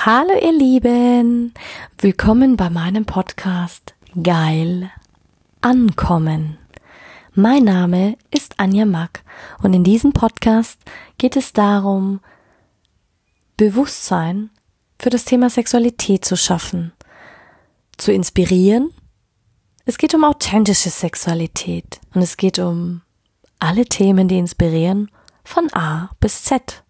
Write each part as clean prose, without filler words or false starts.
Hallo ihr Lieben, willkommen bei meinem Podcast Geil Ankommen. Mein Name ist Anja Mack und in diesem Podcast geht es darum, Bewusstsein für das Thema Sexualität zu schaffen, zu inspirieren. Es geht um authentische Sexualität und es geht um alle Themen, die inspirieren, von A bis Z.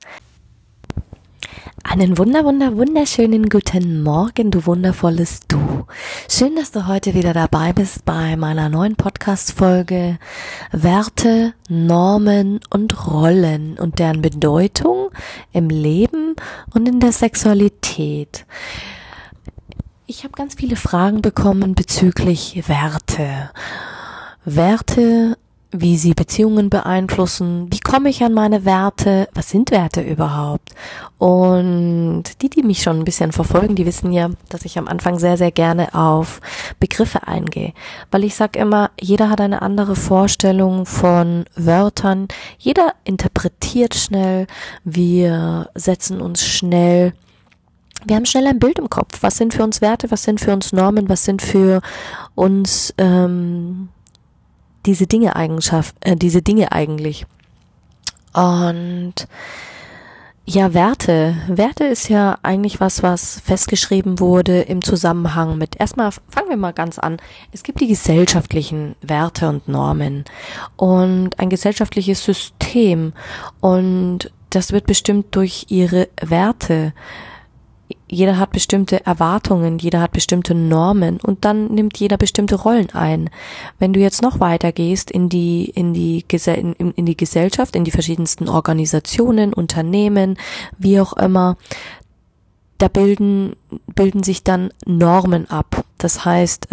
Einen wunderschönen guten Morgen, du wundervolles Du. Schön, dass du heute wieder dabei bist bei meiner neuen Podcast-Folge Werte, Normen und Rollen und deren Bedeutung im Leben und in der Sexualität. Ich habe ganz viele Fragen bekommen bezüglich Werte. Werte, wie sie Beziehungen beeinflussen, wie komme ich an meine Werte, was sind Werte überhaupt? Und die mich schon ein bisschen verfolgen, die wissen ja, dass ich am Anfang sehr gerne auf Begriffe eingehe, weil ich sage immer, jeder hat eine andere Vorstellung von Wörtern, jeder interpretiert schnell, wir setzen uns schnell, wir haben schnell ein Bild im Kopf, was sind für uns Werte, was sind für uns Normen, was sind für uns diese Dinge eigentlich. Und ja, Werte ist ja eigentlich was festgeschrieben wurde im Zusammenhang mit, erstmal fangen wir mal ganz an, es gibt die gesellschaftlichen Werte und Normen und ein gesellschaftliches System und das wird bestimmt durch ihre Werte. Jeder hat bestimmte Erwartungen, jeder hat bestimmte Normen und dann nimmt jeder bestimmte Rollen ein. Wenn du jetzt noch weiter gehst in die Gesellschaft, in die verschiedensten Organisationen, Unternehmen, wie auch immer, da bilden sich dann Normen ab. Das heißt,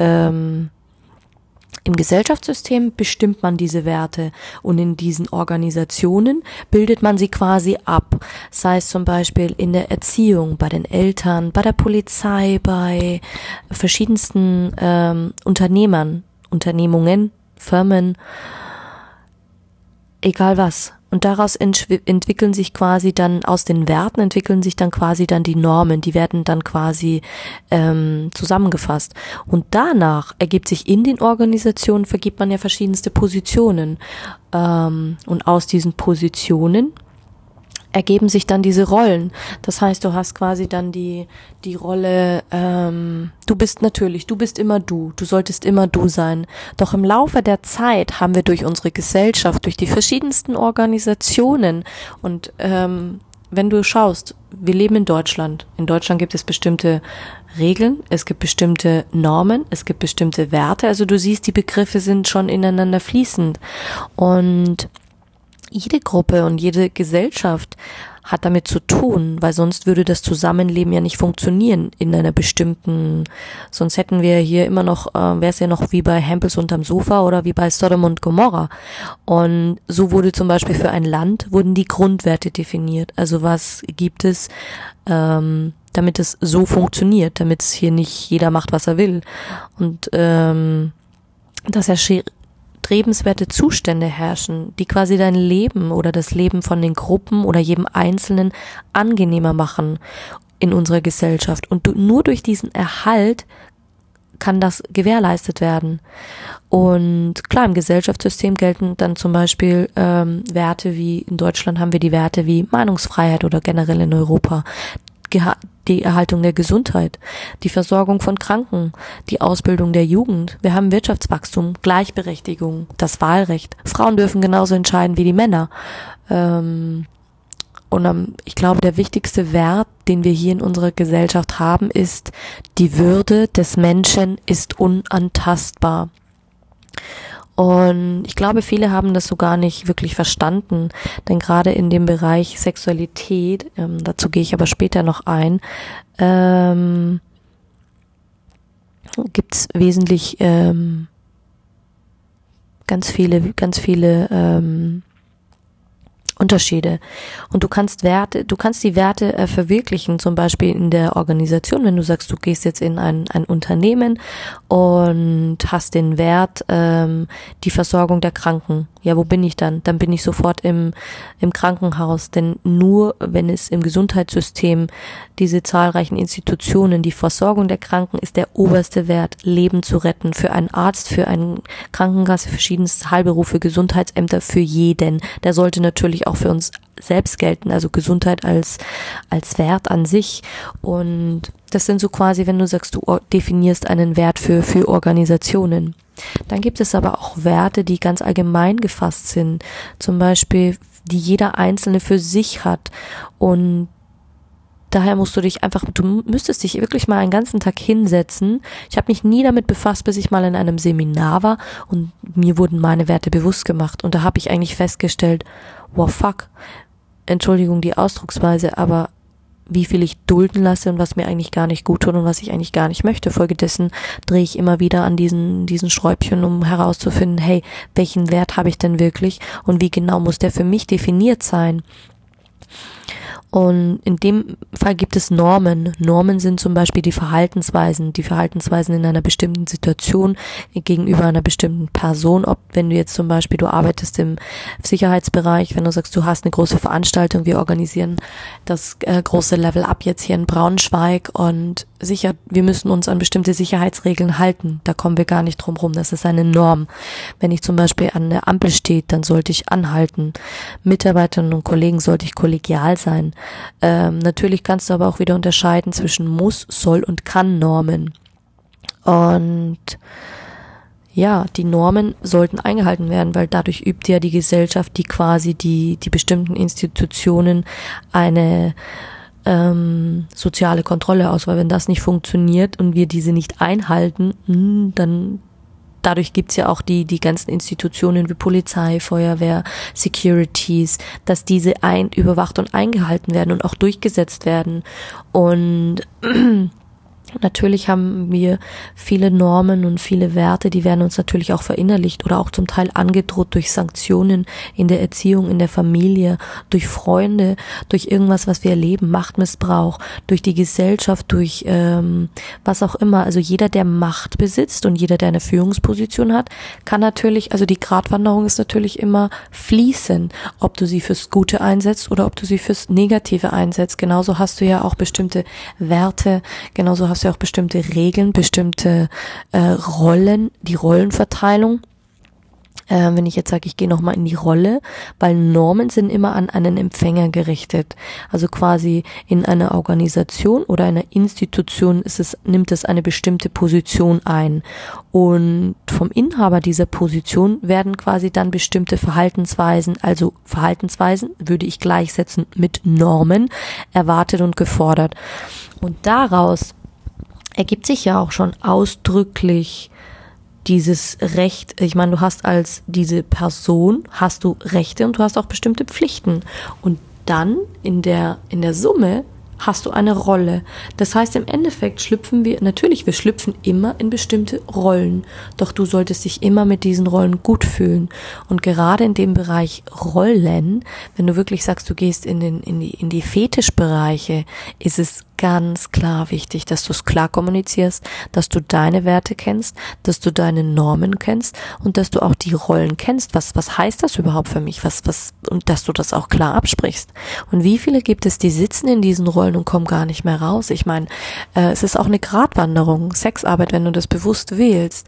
im Gesellschaftssystem bestimmt man diese Werte und in diesen Organisationen bildet man sie quasi ab. Sei es zum Beispiel in der Erziehung, bei den Eltern, bei der Polizei, bei verschiedensten Unternehmungen, Firmen, egal was. Und daraus entwickeln sich quasi dann, aus den Werten entwickeln sich dann quasi dann die Normen, die werden dann quasi zusammengefasst. Und danach ergibt sich in den Organisationen, vergibt man ja verschiedenste Positionen. Und aus diesen Positionen ergeben sich dann diese Rollen. Das heißt, du hast quasi dann die Rolle, du bist immer du solltest immer du sein. Doch im Laufe der Zeit haben wir durch unsere Gesellschaft, durch die verschiedensten Organisationen und wenn du schaust, wir leben in Deutschland. In Deutschland gibt es bestimmte Regeln, es gibt bestimmte Normen, es gibt bestimmte Werte. Also du siehst, die Begriffe sind schon ineinander fließend und jede Gruppe und jede Gesellschaft hat damit zu tun, weil sonst würde das Zusammenleben ja nicht funktionieren in einer bestimmten, sonst hätten wir hier immer noch, wäre es ja noch wie bei Hempels unterm Sofa oder wie bei Sodom und Gomorra. Und so wurde zum Beispiel für ein Land, wurden die Grundwerte definiert. Also was gibt es, damit es so funktioniert, damit es hier nicht jeder macht, was er will. Und dass erstrebenswerte Zustände herrschen, die quasi dein Leben oder das Leben von den Gruppen oder jedem Einzelnen angenehmer machen in unserer Gesellschaft. Und nur durch diesen Erhalt kann das gewährleistet werden. Und klar, im Gesellschaftssystem gelten dann zum Beispiel Werte wie, in Deutschland haben wir die Werte wie Meinungsfreiheit oder generell in Europa, die Erhaltung der Gesundheit, die Versorgung von Kranken, die Ausbildung der Jugend. Wir haben Wirtschaftswachstum, Gleichberechtigung, das Wahlrecht. Frauen dürfen genauso entscheiden wie die Männer. Ich glaube, der wichtigste Wert, den wir hier in unserer Gesellschaft haben, ist, die Würde des Menschen ist unantastbar. Und ich glaube, viele haben das so gar nicht wirklich verstanden, denn gerade in dem Bereich Sexualität, dazu gehe ich aber später noch ein, gibt es wesentlich ganz viele Unterschiede. Und du kannst die Werte verwirklichen, zum Beispiel in der Organisation, wenn du sagst, du gehst jetzt in ein Unternehmen und hast den Wert, die Versorgung der Kranken Ja, wo bin ich dann? Dann bin ich sofort im Krankenhaus, denn nur wenn es im Gesundheitssystem diese zahlreichen Institutionen, die Versorgung der Kranken ist der oberste Wert, Leben zu retten, für einen Arzt, für eine Krankenkasse, verschiedenste Heilberufe, Gesundheitsämter, für jeden. Der sollte natürlich auch für uns selbst gelten, also Gesundheit als Wert an sich. Und das sind so quasi, wenn du sagst, du definierst einen Wert für Organisationen. Dann gibt es aber auch Werte, die ganz allgemein gefasst sind, zum Beispiel, die jeder Einzelne für sich hat, und daher du müsstest dich wirklich mal einen ganzen Tag hinsetzen. Ich habe mich nie damit befasst, bis ich mal in einem Seminar war und mir wurden meine Werte bewusst gemacht, und da habe ich eigentlich festgestellt, wow, fuck, Entschuldigung die Ausdrucksweise, aber wie viel ich dulden lasse und was mir eigentlich gar nicht gut tut und was ich eigentlich gar nicht möchte. Folgedessen drehe ich immer wieder an diesen Schräubchen, um herauszufinden, hey, welchen Wert habe ich denn wirklich und wie genau muss der für mich definiert sein? Und in dem Fall gibt es Normen. Normen sind zum Beispiel die Verhaltensweisen in einer bestimmten Situation gegenüber einer bestimmten Person. Wenn du jetzt zum Beispiel, du arbeitest im Sicherheitsbereich, wenn du sagst, du hast eine große Veranstaltung, wir organisieren das große Level Up jetzt hier in Braunschweig, und sicher, wir müssen uns an bestimmte Sicherheitsregeln halten. Da kommen wir gar nicht drum rum. Das ist eine Norm. Wenn ich zum Beispiel an der Ampel stehe, dann sollte ich anhalten. Mitarbeiterinnen und Kollegen sollte ich kollegial sein. Natürlich kannst du aber auch wieder unterscheiden zwischen Muss, Soll und Kann-Normen. Und ja, die Normen sollten eingehalten werden, weil dadurch übt ja die Gesellschaft, die quasi die bestimmten Institutionen eine soziale Kontrolle aus, weil wenn das nicht funktioniert und wir diese nicht einhalten, dann dadurch gibt's ja auch die ganzen Institutionen wie Polizei, Feuerwehr, Securities, dass diese überwacht und eingehalten werden und auch durchgesetzt werden. Und natürlich haben wir viele Normen und viele Werte, die werden uns natürlich auch verinnerlicht oder auch zum Teil angedroht durch Sanktionen in der Erziehung, in der Familie, durch Freunde, durch irgendwas, was wir erleben, Machtmissbrauch, durch die Gesellschaft, durch was auch immer. Also jeder, der Macht besitzt und jeder, der eine Führungsposition hat, kann natürlich, also die Gratwanderung ist natürlich immer fließend, ob du sie fürs Gute einsetzt oder ob du sie fürs Negative einsetzt. Genauso hast du ja auch bestimmte Werte, genauso hast du ja auch bestimmte Regeln, bestimmte Rollen, die Rollenverteilung. Wenn ich jetzt sage, ich gehe nochmal in die Rolle, weil Normen sind immer an einen Empfänger gerichtet. Also quasi in einer Organisation oder einer Institution nimmt es eine bestimmte Position ein. Und vom Inhaber dieser Position werden quasi dann bestimmte Verhaltensweisen, also Verhaltensweisen würde ich gleichsetzen mit Normen, erwartet und gefordert. Und daraus ergibt sich ja auch schon ausdrücklich dieses Recht. Ich meine, du hast als diese Person, hast du Rechte und du hast auch bestimmte Pflichten. Und dann in der Summe hast du eine Rolle. Das heißt, im Endeffekt schlüpfen wir immer in bestimmte Rollen. Doch du solltest dich immer mit diesen Rollen gut fühlen. Und gerade in dem Bereich Rollen, wenn du wirklich sagst, du gehst in die Fetischbereiche, ist es ganz klar wichtig, dass du es klar kommunizierst, dass du deine Werte kennst, dass du deine Normen kennst und dass du auch die Rollen kennst. Was heißt das überhaupt für mich? Und dass du das auch klar absprichst. Und wie viele gibt es, die sitzen in diesen Rollen und kommen gar nicht mehr raus? Ich meine, es ist auch eine Gratwanderung. Sexarbeit, wenn du das bewusst wählst,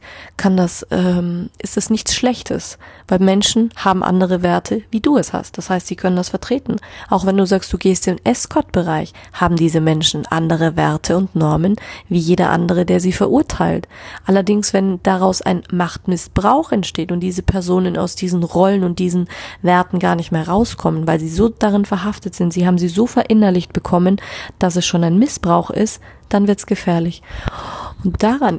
ist es nichts Schlechtes, weil Menschen haben andere Werte, wie du es hast. Das heißt, sie können das vertreten. Auch wenn du sagst, du gehst in den Escort-Bereich, haben diese Menschen andere Werte und Normen wie jeder andere, der sie verurteilt. Allerdings, wenn daraus ein Machtmissbrauch entsteht und diese Personen aus diesen Rollen und diesen Werten gar nicht mehr rauskommen, weil sie so darin verhaftet sind, sie haben sie so verinnerlicht bekommen, dass es schon ein Missbrauch ist, dann wird's gefährlich. Und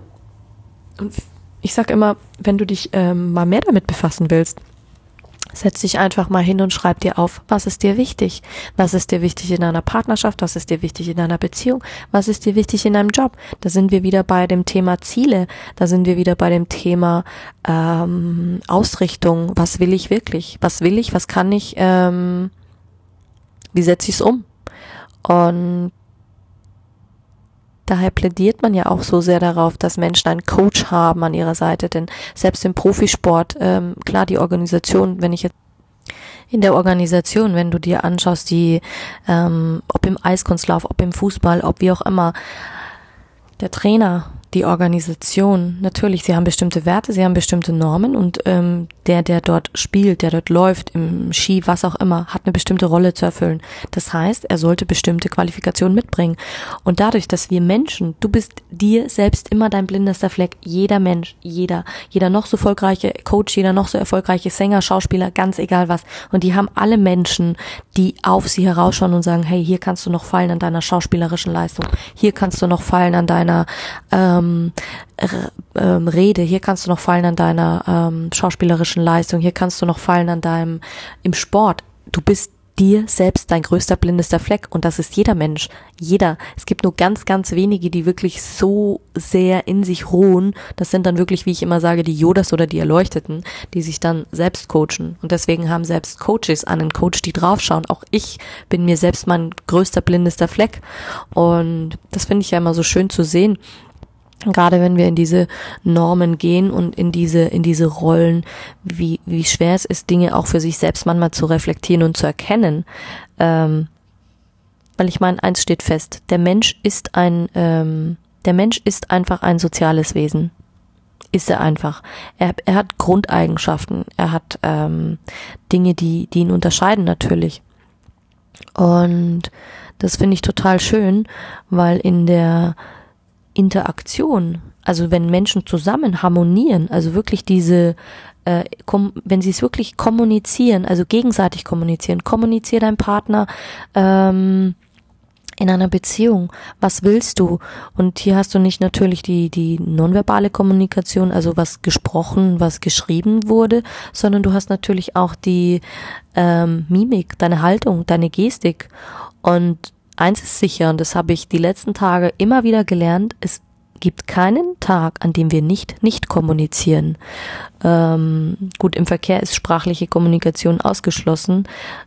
ich sag immer, wenn du dich mal mehr damit befassen willst, setz dich einfach mal hin und schreib dir auf, was ist dir wichtig? Was ist dir wichtig in einer Partnerschaft? Was ist dir wichtig in einer Beziehung? Was ist dir wichtig in einem Job? Da sind wir wieder bei dem Thema Ziele. Da sind wir wieder bei dem Thema Ausrichtung. Was will ich wirklich? Was will ich? Was kann ich? Wie setze ich es um? Und daher plädiert man ja auch so sehr darauf, dass Menschen einen Coach haben an ihrer Seite, denn selbst im Profisport, klar, die Organisation, in der Organisation, wenn du dir anschaust, ob im Eiskunstlauf, ob im Fußball, ob wie auch immer, der Trainer, die Organisation, natürlich, sie haben bestimmte Werte, sie haben bestimmte Normen und der dort spielt, der dort läuft, im Ski, was auch immer, hat eine bestimmte Rolle zu erfüllen. Das heißt, er sollte bestimmte Qualifikationen mitbringen. Und dadurch, dass wir Menschen, du bist dir selbst immer dein blindester Fleck, jeder Mensch, jeder noch so erfolgreiche Coach, jeder noch so erfolgreiche Sänger, Schauspieler, ganz egal was. Und die haben alle Menschen, die auf sie herausschauen und sagen, hey, hier kannst du noch fallen an deiner schauspielerischen Leistung, hier kannst du noch fallen an deiner Rede, hier kannst du noch fallen an deiner schauspielerischen Leistung, hier kannst du noch fallen an im Sport. Du bist dir selbst dein größter blindester Fleck und das ist jeder Mensch, jeder. Es gibt nur ganz, ganz wenige, die wirklich so sehr in sich ruhen. Das sind dann wirklich, wie ich immer sage, die Yodas oder die Erleuchteten, die sich dann selbst coachen und deswegen haben selbst Coaches einen Coach, die draufschauen. Auch ich bin mir selbst mein größter blindester Fleck und das finde ich ja immer so schön zu sehen. Gerade wenn wir in diese Normen gehen und in diese Rollen, wie schwer es ist, Dinge auch für sich selbst manchmal zu reflektieren und zu erkennen. Weil ich meine, eins steht fest, der Mensch ist einfach ein soziales Wesen. Ist er einfach. Er hat Grundeigenschaften, er hat Dinge, die ihn unterscheiden natürlich. Und das finde ich total schön, weil in der Interaktion, also wenn Menschen zusammen harmonieren, also wirklich wenn sie es wirklich kommunizieren, also gegenseitig kommuniziere dein Partner in einer Beziehung, was willst du? Und hier hast du nicht natürlich die nonverbale Kommunikation, also was gesprochen, was geschrieben wurde, sondern du hast natürlich auch die Mimik, deine Haltung, deine Gestik. Und eins ist sicher, und das habe ich die letzten Tage immer wieder gelernt, es gibt keinen Tag, an dem wir nicht kommunizieren. Gut, im Verkehr ist sprachliche Kommunikation ausgeschlossen,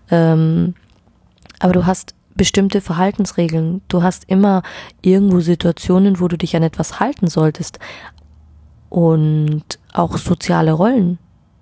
aber du hast bestimmte Verhaltensregeln. Du hast immer irgendwo Situationen, wo du dich an etwas halten solltest. Und auch soziale Rollen.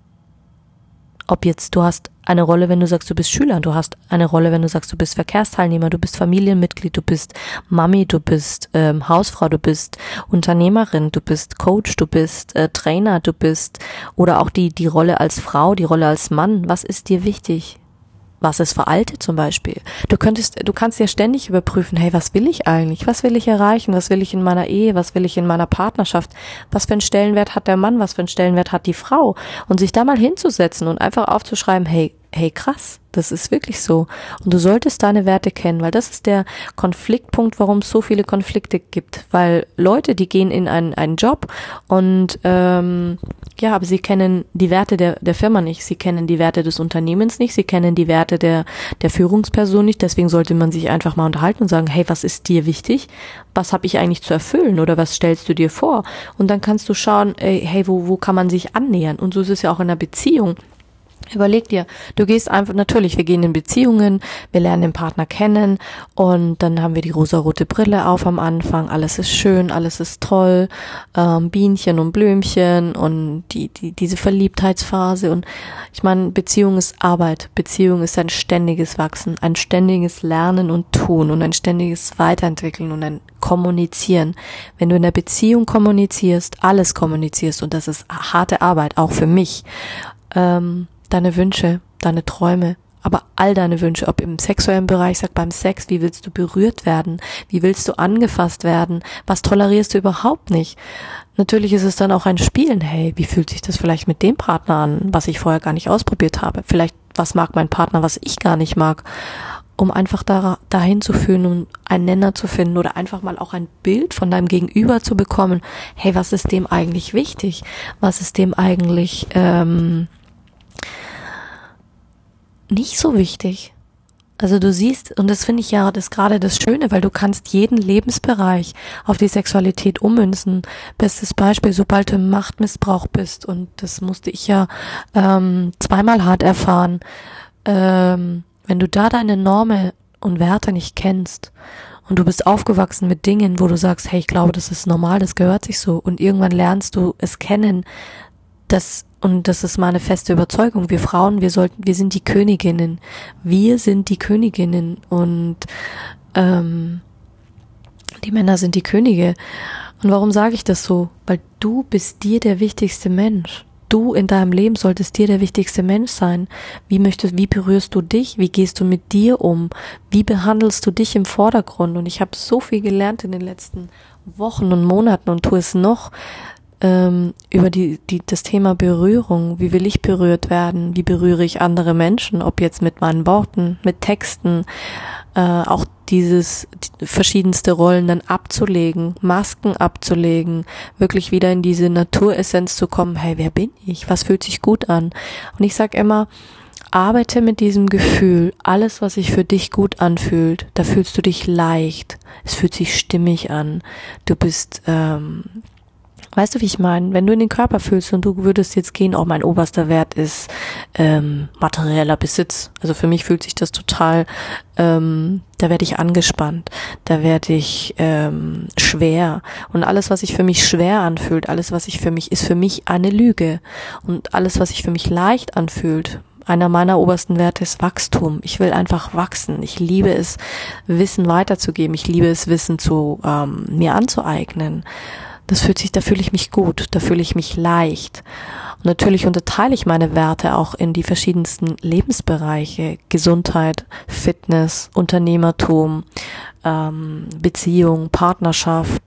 Ob jetzt, du hast eine Rolle, wenn du sagst, du bist Schüler, du hast eine Rolle, wenn du sagst, du bist Verkehrsteilnehmer, du bist Familienmitglied, du bist Mami, du bist Hausfrau, du bist Unternehmerin, du bist Coach, du bist Trainer, du bist, oder auch die Rolle als Frau, die Rolle als Mann. Was ist dir wichtig? Was ist veraltet zum Beispiel? Du kannst ja ständig überprüfen, hey, was will ich eigentlich? Was will ich erreichen? Was will ich in meiner Ehe? Was will ich in meiner Partnerschaft? Was für einen Stellenwert hat der Mann? Was für einen Stellenwert hat die Frau? Und sich da mal hinzusetzen und einfach aufzuschreiben, hey, krass, das ist wirklich so. Und du solltest deine Werte kennen, weil das ist der Konfliktpunkt, warum es so viele Konflikte gibt. Weil Leute, die gehen in einen Job und aber sie kennen die Werte der Firma nicht, sie kennen die Werte des Unternehmens nicht, sie kennen die Werte der Führungsperson nicht, deswegen sollte man sich einfach mal unterhalten und sagen, hey, was ist dir wichtig? Was habe ich eigentlich zu erfüllen oder was stellst du dir vor? Und dann kannst du schauen, hey, wo kann man sich annähern? Und so ist es ja auch in einer Beziehung. Überleg dir, du gehst einfach, natürlich, wir gehen in Beziehungen, wir lernen den Partner kennen und dann haben wir die rosarote Brille auf am Anfang, alles ist schön, alles ist toll, Bienchen und Blümchen und diese Verliebtheitsphase und ich meine, Beziehung ist Arbeit, Beziehung ist ein ständiges Wachsen, ein ständiges Lernen und Tun und ein ständiges Weiterentwickeln und ein Kommunizieren. Wenn du in der Beziehung kommunizierst, alles kommunizierst und das ist harte Arbeit, auch für mich, deine Wünsche, deine Träume, aber all deine Wünsche, ob im sexuellen Bereich, sag beim Sex, wie willst du berührt werden, wie willst du angefasst werden, was tolerierst du überhaupt nicht. Natürlich ist es dann auch ein Spielen, hey, wie fühlt sich das vielleicht mit dem Partner an, was ich vorher gar nicht ausprobiert habe, vielleicht was mag mein Partner, was ich gar nicht mag, um einfach dahin zu fühlen und einen Nenner zu finden oder einfach mal auch ein Bild von deinem Gegenüber zu bekommen, hey, was ist dem eigentlich wichtig, was ist dem eigentlich nicht so wichtig. Also du siehst, und das finde ich ja das gerade das Schöne, weil du kannst jeden Lebensbereich auf die Sexualität ummünzen. Bestes Beispiel, sobald du im Machtmissbrauch bist, und das musste ich ja zweimal hart erfahren, wenn du da deine Normen und Werte nicht kennst Und du bist aufgewachsen mit Dingen, wo du sagst, hey, ich glaube, das ist normal, das gehört sich so. Und irgendwann lernst du es kennen, und das ist meine feste Überzeugung, wir Frauen, wir sind die Königinnen. Wir sind die Königinnen und die Männer sind die Könige. Und warum sage ich das so? Weil du bist dir der wichtigste Mensch. Du in deinem Leben solltest dir der wichtigste Mensch sein. Wie berührst du dich? Wie gehst du mit dir um? Wie behandelst du dich im Vordergrund? Und ich habe so viel gelernt in den letzten Wochen und Monaten und tue es noch über das Thema Berührung. Wie will ich berührt werden? Wie berühre ich andere Menschen? Ob jetzt mit meinen Worten, mit Texten, auch verschiedenste Rollen dann abzulegen, Masken abzulegen, wirklich wieder in diese Naturessenz zu kommen. Hey, wer bin ich? Was fühlt sich gut an? Und ich sag immer, arbeite mit diesem Gefühl. Alles, was sich für dich gut anfühlt, da fühlst du dich leicht. Es fühlt sich stimmig an. Du bist weißt du, wie ich meine? Wenn du in den Körper fühlst und du würdest jetzt gehen, oh, mein oberster Wert ist materieller Besitz. Also für mich fühlt sich das total, da werde ich angespannt, da werde ich schwer. Und alles, was sich für mich schwer anfühlt, alles, was sich für mich, ist für mich eine Lüge. Und alles, was sich für mich leicht anfühlt, einer meiner obersten Werte ist Wachstum. Ich will einfach wachsen. Ich liebe es, Wissen weiterzugeben. Ich liebe es, Wissen mir anzueignen. Da fühle ich mich gut, da fühle ich mich leicht. Und natürlich unterteile ich meine Werte auch in die verschiedensten Lebensbereiche. Gesundheit, Fitness, Unternehmertum, Beziehung, Partnerschaft,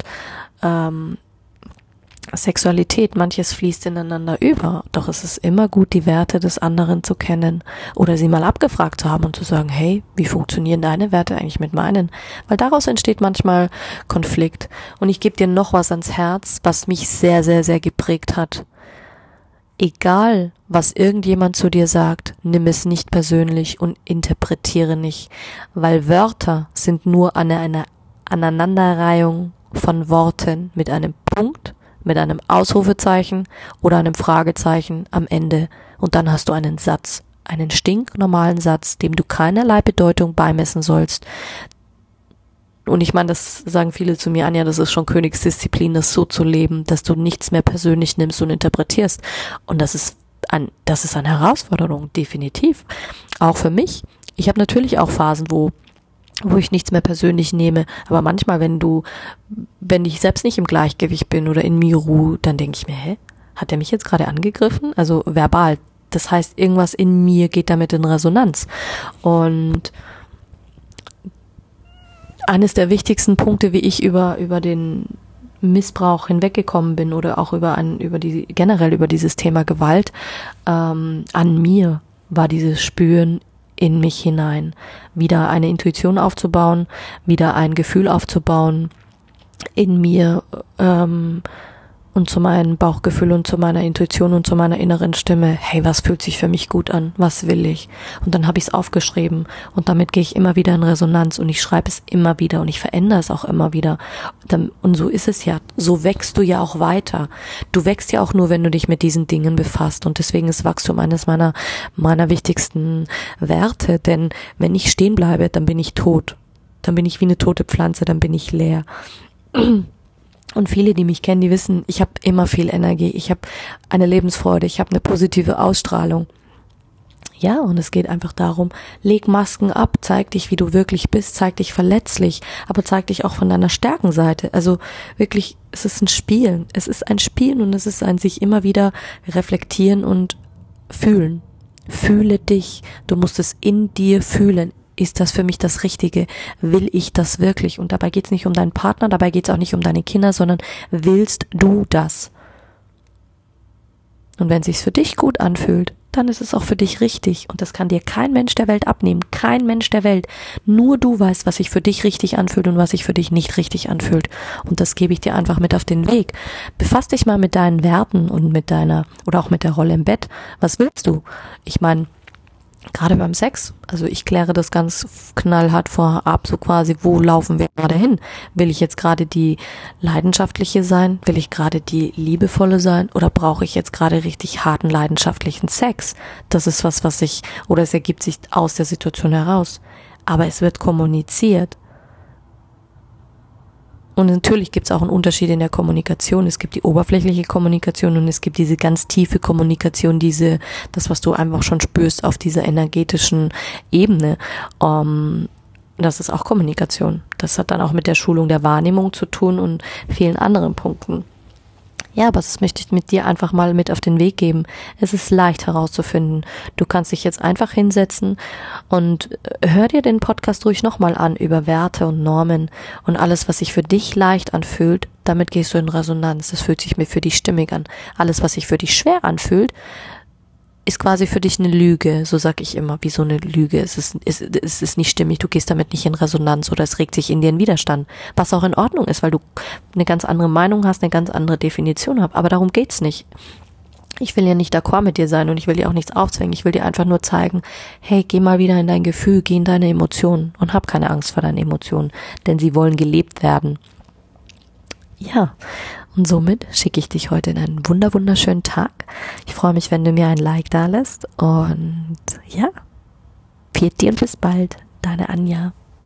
Sexualität. Manches fließt ineinander über. Doch es ist immer gut, die Werte des anderen zu kennen oder sie mal abgefragt zu haben und zu sagen, hey, wie funktionieren deine Werte eigentlich mit meinen? Weil daraus entsteht manchmal Konflikt. Und ich gebe dir noch was ans Herz, was mich sehr, sehr, sehr geprägt hat. Egal, was irgendjemand zu dir sagt, nimm es nicht persönlich und interpretiere nicht, weil Wörter sind nur eine Aneinanderreihung von Worten mit einem Punkt, mit einem Ausrufezeichen oder einem Fragezeichen am Ende. Und dann hast du einen Satz, einen stinknormalen Satz, dem du keinerlei Bedeutung beimessen sollst. Und ich meine, das sagen viele zu mir, Anja, das ist schon Königsdisziplin, das so zu leben, dass du nichts mehr persönlich nimmst und interpretierst. Und das ist eine Herausforderung, definitiv. Auch für mich. Ich habe natürlich auch Phasen, wo ich nichts mehr persönlich nehme. Aber manchmal, wenn ich selbst nicht im Gleichgewicht bin oder in mir ruhe, dann denke ich mir, hat er mich jetzt gerade angegriffen? Also verbal. Das heißt, irgendwas in mir geht damit in Resonanz. Und eines der wichtigsten Punkte, wie ich über den Missbrauch hinweggekommen bin oder auch generell über dieses Thema Gewalt an mir, war dieses Spüren in mich hinein, wieder eine Intuition aufzubauen, wieder ein Gefühl aufzubauen in mir und zu meinem Bauchgefühl und zu meiner Intuition und zu meiner inneren Stimme, hey, was fühlt sich für mich gut an, was will ich? Und dann habe ich es aufgeschrieben und damit gehe ich immer wieder in Resonanz und ich schreibe es immer wieder und ich verändere es auch immer wieder. Und so ist es ja, so wächst du ja auch weiter. Du wächst ja auch nur, wenn du dich mit diesen Dingen befasst und deswegen ist Wachstum eines meiner wichtigsten Werte, denn wenn ich stehen bleibe, dann bin ich tot. Dann bin ich wie eine tote Pflanze, dann bin ich leer. Und viele, die mich kennen, die wissen, ich habe immer viel Energie, ich habe eine Lebensfreude, ich habe eine positive Ausstrahlung. Ja, und es geht einfach darum, leg Masken ab, zeig dich, wie du wirklich bist, zeig dich verletzlich, aber zeig dich auch von deiner Stärkenseite. Also wirklich, es ist ein Spielen. Es ist ein Spielen und es ist ein sich immer wieder reflektieren und fühlen. Fühle dich. Du musst es in dir fühlen. Ist das für mich das Richtige? Will ich das wirklich? Und dabei geht's nicht um deinen Partner, dabei geht's auch nicht um deine Kinder, sondern willst du das? Und wenn es sich für dich gut anfühlt, dann ist es auch für dich richtig. Und das kann dir kein Mensch der Welt abnehmen. Kein Mensch der Welt. Nur du weißt, was sich für dich richtig anfühlt und was sich für dich nicht richtig anfühlt. Und das gebe ich dir einfach mit auf den Weg. Befass dich mal mit deinen Werten und oder auch mit der Rolle im Bett. Was willst du? Ich meine, gerade beim Sex, also ich kläre das ganz knallhart vorab, so quasi, wo laufen wir gerade hin? Will ich jetzt gerade die leidenschaftliche sein? Will ich gerade die liebevolle sein? Oder brauche ich jetzt gerade richtig harten, leidenschaftlichen Sex? Das ist es ergibt sich aus der Situation heraus. Aber es wird kommuniziert. Und natürlich gibt es auch einen Unterschied in der Kommunikation. Es gibt die oberflächliche Kommunikation und es gibt diese ganz tiefe Kommunikation, das, was du einfach schon spürst auf dieser energetischen Ebene. Das ist auch Kommunikation. Das hat dann auch mit der Schulung der Wahrnehmung zu tun und vielen anderen Punkten. Ja, aber das möchte ich mit dir einfach mal mit auf den Weg geben. Es ist leicht herauszufinden. Du kannst dich jetzt einfach hinsetzen und hör dir den Podcast ruhig nochmal an über Werte und Normen und alles, was sich für dich leicht anfühlt, damit gehst du in Resonanz. Das fühlt sich mir für dich stimmig an. Alles, was sich für dich schwer anfühlt, ist quasi für dich eine Lüge, so sag ich immer, wie so eine Lüge. Es ist nicht stimmig, du gehst damit nicht in Resonanz oder es regt sich in dir ein Widerstand, was auch in Ordnung ist, weil du eine ganz andere Meinung hast, eine ganz andere Definition hast, aber darum geht's nicht. Ich will ja nicht d'accord mit dir sein und ich will dir auch nichts aufzwingen, ich will dir einfach nur zeigen, hey, geh mal wieder in dein Gefühl, geh in deine Emotionen und hab keine Angst vor deinen Emotionen, denn sie wollen gelebt werden. Ja, und somit schicke ich dich heute in einen wunderschönen Tag. Ich freue mich, wenn du mir ein Like da lässt und ja, pfiat dir und bis bald, deine Anja.